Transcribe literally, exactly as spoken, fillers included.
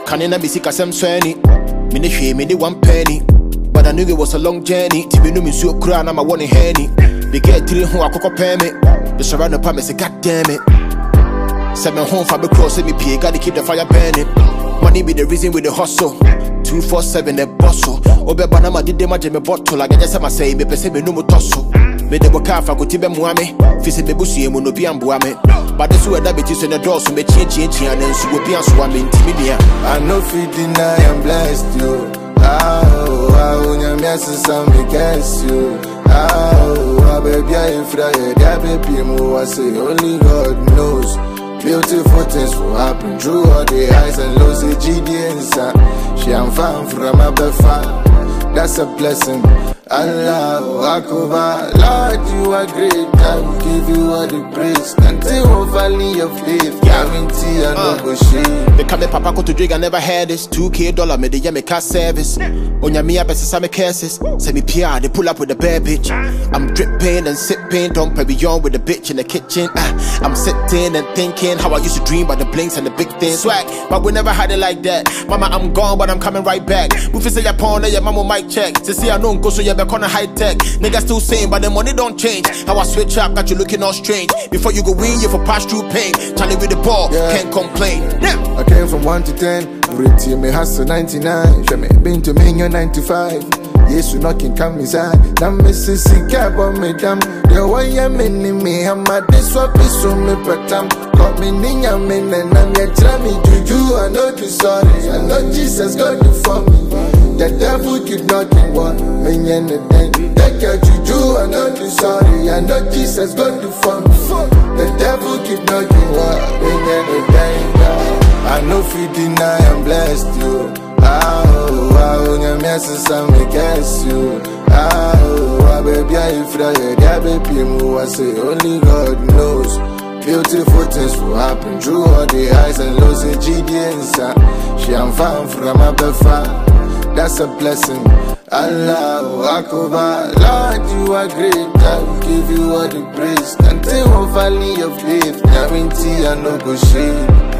Canina Bissika Sam Swanny. Mini me the one penny. But I knew it was a long journey. Tibi no me so cry, I'm a one in henny. They get three who I could pay me. The surround the pump say, God damn it. Seven home for the cross, me pay, gotta keep the fire burning. Money be the reason with the hustle. Two four seven the bustle. Obe banama did them a jemmy bottle. Like I just say, me pese me no more tussle. Me de boka fa kuti be muame. Fisi be busi emu no bi ambuame. But this way that bitches in the door, so me change change and then so be an swami intimidate. I know fit deny I'm blessed you. Oh, oh, nyamia sisa me guess you. Oh, baby I fry that baby mo I say only God knows. Beautiful things will happen through all the highs and lows. The G D inside, she am fine from a fan. That's a blessing. Allah Akbar, Lord, you are great. I will give you all the praise until we valley of faith. Guarantee I no go shame. They come papa go to drink, I never had this. two K dollar, me the me car service. On your mia best some cases. Send me P R, they pull up with a bad bitch. I'm dripping and sipping, don't pay beyond with the bitch in the kitchen. Uh, I'm sitting and thinking how I used to dream about the blinks and the big things. Swag, but we never had it like that. Mama, I'm gone, but I'm coming right back. Move say your pawn, your mama might check. To see I don't go, so you're back on a high tech. Niggas still saying, but the money don't change. How I switch up, got you looking all strange. Before you go win, you for pass through pain. Charlie with the ball, yeah. Can't complain. Yeah. I came from one to ten. Rate me hustle ninety-nine. Show me been to me ninety-five. Yes, you knocking come inside. Now me see see cap on me damn. The way I'm in me, I'm at this swap is so me patam. Got me ninya me and I'm ya try me juju. I know you sorry. I know Jesus got you for me. The devil keep knocking one. Me and the day. Take your juju. I know you sorry. I know Jesus got you for me. The devil keep knocking one. Me and the day. I know if you deny I'm blessed you. Oh, oh, nyamia sisa me guess you. Oh, baby I fry that baby mo I say only God knows. Beautiful things will happen through all the highs and lows. The G D inside, she am fine from a fan. That's a blessing. Allah Akbar, Lord you are great. I will give you all the praise until we valley of faith. Guarantee I no go shame.